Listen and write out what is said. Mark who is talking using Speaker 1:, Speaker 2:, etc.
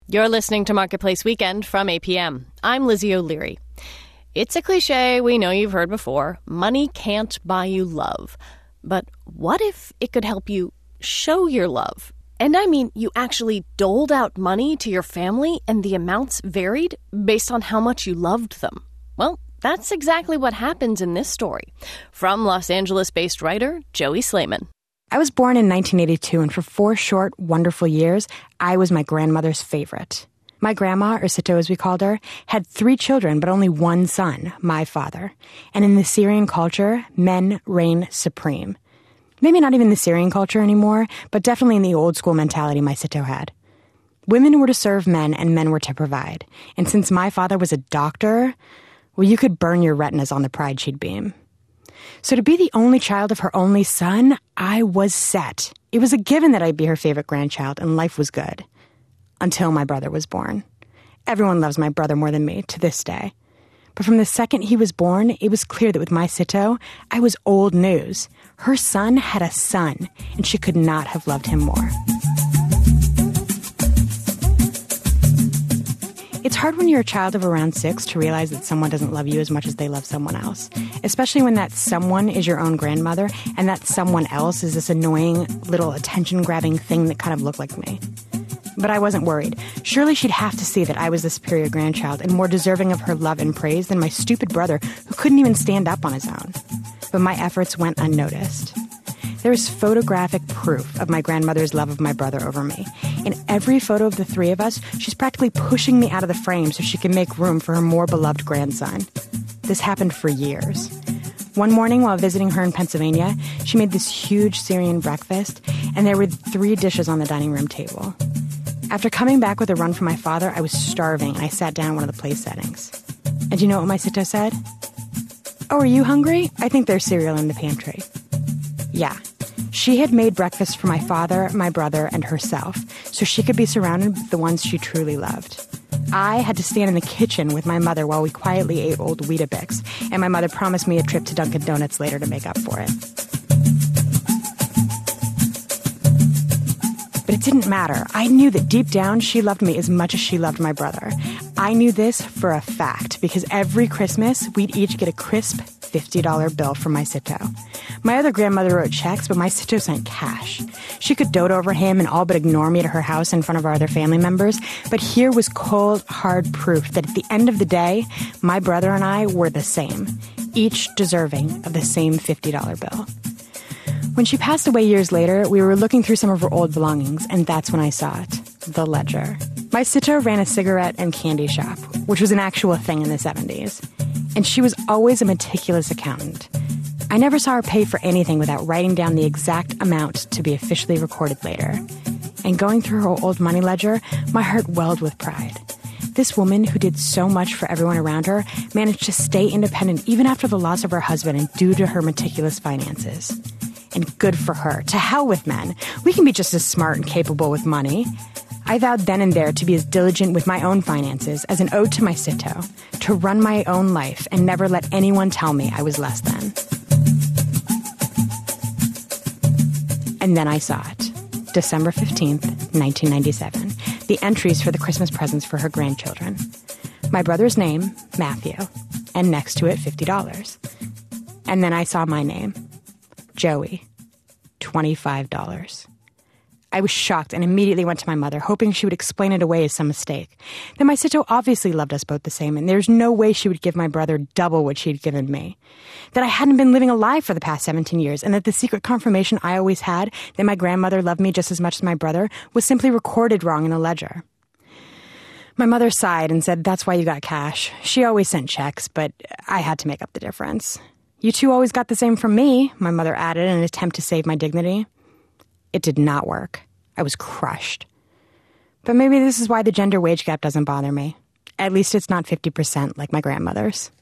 Speaker 1: You're listening to Marketplace Weekend from APM. I'm Lizzie O'Leary. It's a cliche we know you've heard before. Money can't buy you love. But what if it could help you show your love? And I mean, you actually doled out money to your family and the amounts varied based on how much you loved them. Well, that's exactly what happens in this story. From Los Angeles-based writer Joey Slayman.
Speaker 2: I was born in 1982, and for 4 short, wonderful years, I was my grandmother's favorite. My grandma, or Sito as we called her, had 3 children, but only 1 son, my father. And in the Syrian culture, men reign supreme. Maybe not even the Syrian culture anymore, but definitely in the old-school mentality my Sito had. Women were to serve men, and men were to provide. And since my father was a doctor, well, you could burn your retinas on the pride she'd beam. So to be the only child of her only son, I was set. It was a given that I'd be her favorite grandchild, and life was good. Until my brother was born. Everyone loves my brother more than me, to this day. But from the second he was born, it was clear that with my Sito, I was old news. Her son had a son, and she could not have loved him more. It's hard when you're a child of around 6 to realize that someone doesn't love you as much as they love someone else, especially when that someone is your own grandmother and that someone else is this annoying little attention-grabbing thing that kind of looked like me. But I wasn't worried. Surely she'd have to see that I was the superior grandchild and more deserving of her love and praise than my stupid brother who couldn't even stand up on his own. But my efforts went unnoticed. There is photographic proof of my grandmother's love of my brother over me. In every photo of the 3 of us, she's practically pushing me out of the frame so she can make room for her more beloved grandson. This happened for years. One morning while visiting her in Pennsylvania, she made this huge Syrian breakfast, and there were 3 dishes on the dining room table. After coming back with a run from my father, I was starving, and I sat down in one of the place settings. And do you know what my Sito said? "Oh, are you hungry? I think there's cereal in the pantry." Yeah. She had made breakfast for my father, my brother, and herself, so she could be surrounded with the ones she truly loved. I had to stand in the kitchen with my mother while we quietly ate old Weetabix, and my mother promised me a trip to Dunkin' Donuts later to make up for it. But it didn't matter. I knew that deep down she loved me as much as she loved my brother. I knew this for a fact because every Christmas we'd each get a crisp $50 bill from my Sito. My other grandmother wrote checks, but my Sito sent cash. She could dote over him and all but ignore me to her house in front of our other family members, but here was cold, hard proof that at the end of the day, my brother and I were the same, each deserving of the same $50 bill. When she passed away years later, we were looking through some of her old belongings, and that's when I saw it, the ledger. My Sito ran a cigarette and candy shop, which was an actual thing in the 70s. And she was always a meticulous accountant. I never saw her pay for anything without writing down the exact amount to be officially recorded later. And going through her old money ledger, my heart welled with pride. This woman, who did so much for everyone around her, managed to stay independent even after the loss of her husband and due to her meticulous finances. And good for her. To hell with men. We can be just as smart and capable with money. I vowed then and there to be as diligent with my own finances as an ode to my Sito, to run my own life and never let anyone tell me I was less than. And then I saw it. December 15th, 1997. The entries for the Christmas presents for her grandchildren. My brother's name, Matthew, and next to it, $50. And then I saw my name, Joey, $25. I was shocked and immediately went to my mother, hoping she would explain it away as some mistake. That my Sito obviously loved us both the same, and there's no way she would give my brother double what she'd given me. That I hadn't been living a lie for the past 17 years, and that the secret confirmation I always had, that my grandmother loved me just as much as my brother, was simply recorded wrong in a ledger. My mother sighed and said, "That's why you got cash. She always sent checks, but I had to make up the difference." "You two always got the same from me," my mother added in an attempt to save my dignity. It did not work. I was crushed. But maybe this is why the gender wage gap doesn't bother me. At least it's not 50% like my grandmother's.